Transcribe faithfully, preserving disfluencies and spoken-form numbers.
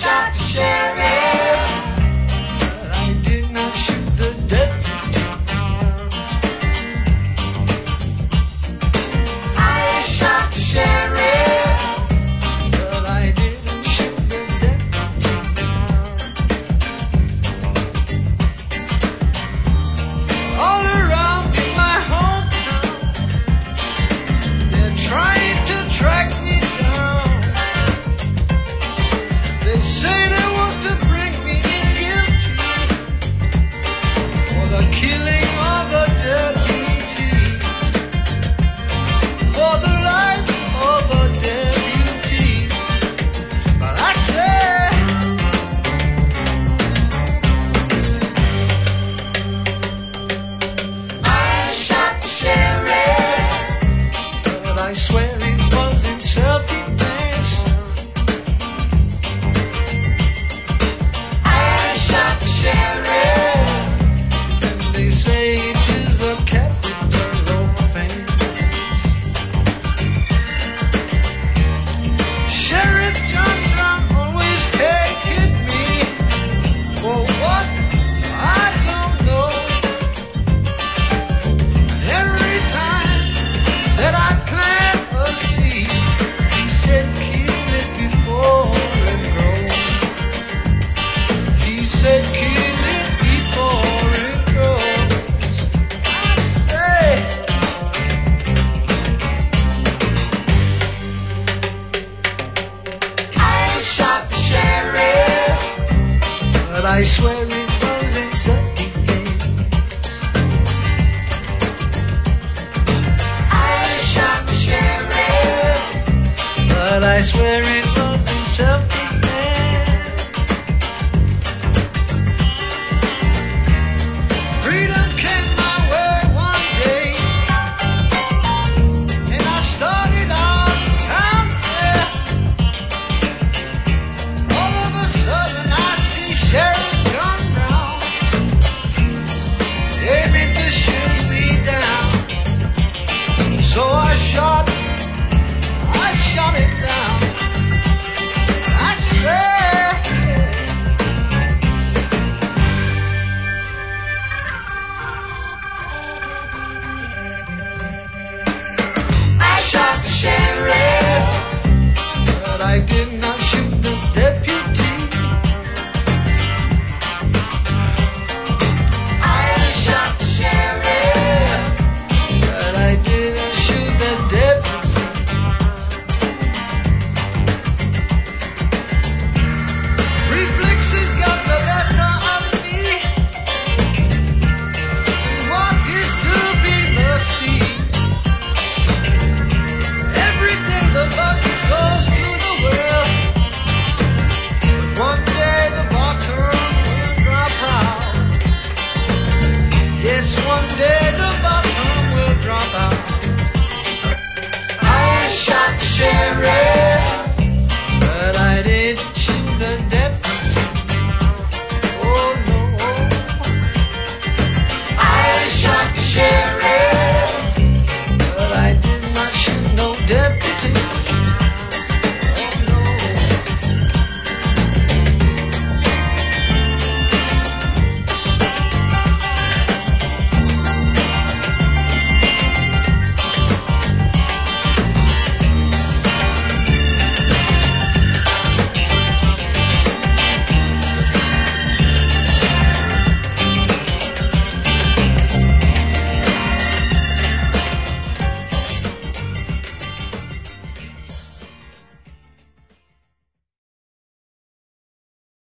shot the sheriff, but I did not shoot the deputy. I shot the sheriff, but I didn't shoot the deputy. All around in my hometown, they're trying to track me down. They say they want to bring me in guilty for the killing of a deputy, for the life of a deputy. But I say, I shot the sheriff, but I swear it was in self-defense. I shot the sheriff, and they say it is a capital offense. Sheriff John Brown always hated me. For what? I don't know. Every time that I plant a seed, he said kill it before it grows. He said kill it before it grows. I say, I shot the sheriff, but I swear it was in self-defense. I shot the sheriff, but I swear it was in self-defense.